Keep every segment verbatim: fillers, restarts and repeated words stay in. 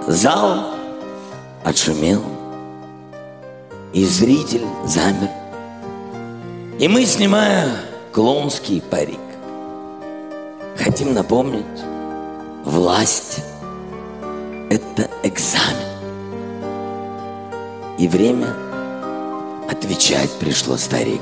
Зал отшумел, и зритель замер. И мы, снимая клоунский парик, хотим напомнить: власть – это экзамен. И время отвечать пришло, старик.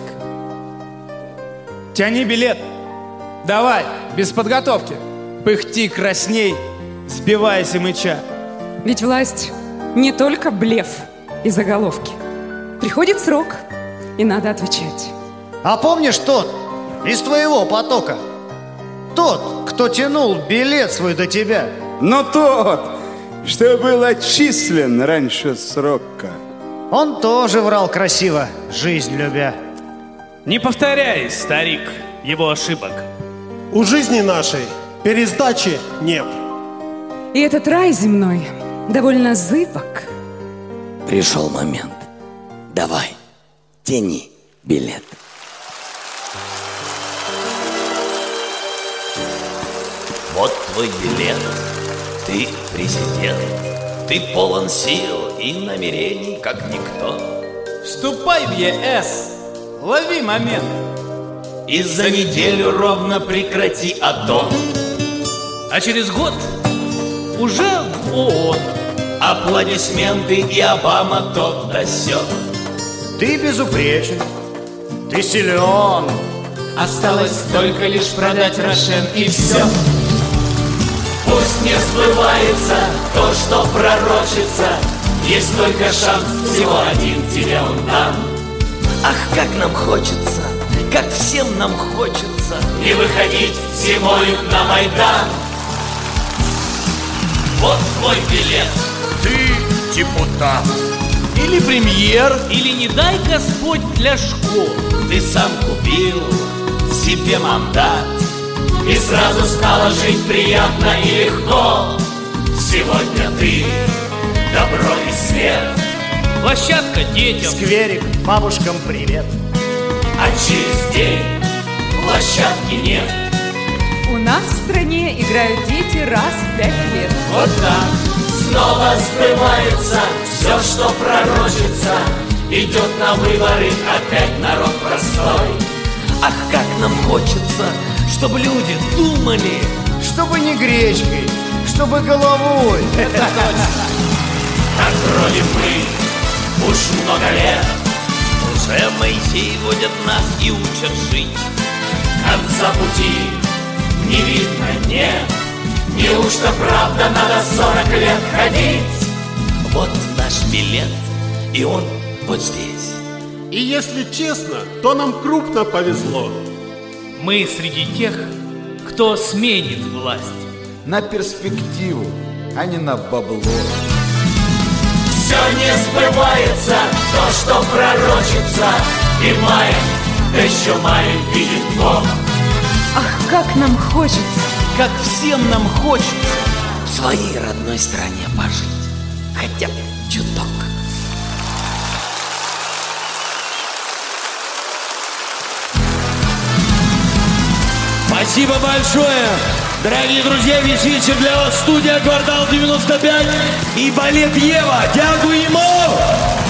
Тяни билет. Давай, без подготовки. Пыхти, красней, сбивайся мыча. Ведь власть не только блеф и заголовки. Приходит срок, и надо отвечать. А помнишь тот из твоего потока? Тот, кто тянул билет свой до тебя. Но тот, что был отчислен раньше срока. Он тоже врал красиво, жизнь любя. Не повторяй, старик, его ошибок. У жизни нашей пересдачи нет. И этот рай земной довольно зыбок. Пришел момент. Давай, тяни билет. Вот твой билет, ты президент. Ты полон сил и намерений, как никто. Вступай в ЕС, лови момент. И за неделю ровно прекрати АТО. А через год уже в ООН. Аплодисменты и Обама тот да сё. Ты безупречен, ты силен. Осталось только лишь продать Рошен и все. Пусть не сбывается то, что пророчится. Есть только шанс, всего один тебе он дан. Ах, как нам хочется, как всем нам хочется не выходить зимою на Майдан. Вот твой билет. Ты депутат. Или премьер, или не дай Господь для школ. Ты сам купил себе мандат, и сразу стало жить приятно и легко. Сегодня ты добро и свет. Площадка детям, скверик бабушкам привет. А через день площадки нет. У нас в стране играют дети раз в пять лет. Вот так снова сбывается все, что пророчится. Идет на выборы опять народ простой. Ах, как нам хочется, чтобы люди думали. Чтобы не гречкой, чтобы головой. Это точно. Так вроде мы уж много лет уже Моисей водят нас и учат жить. Конца пути не видно, нет. Неужто правда надо сорок лет ходить? Вот наш билет, и он вот здесь. И если честно, то нам крупно повезло. Мы среди тех, кто сменит власть. На перспективу, а не на бабло. Все не сбывается, то, что пророчится. И маем, да еще маем видит Бог. Ах, как нам хочется, как всем нам хочется в своей родной стране пожить, хотя бы чуток. Спасибо большое, дорогие друзья, весь вечер для вас студия «Квартал девяносто пять» и балет «Ева». Дякуємо!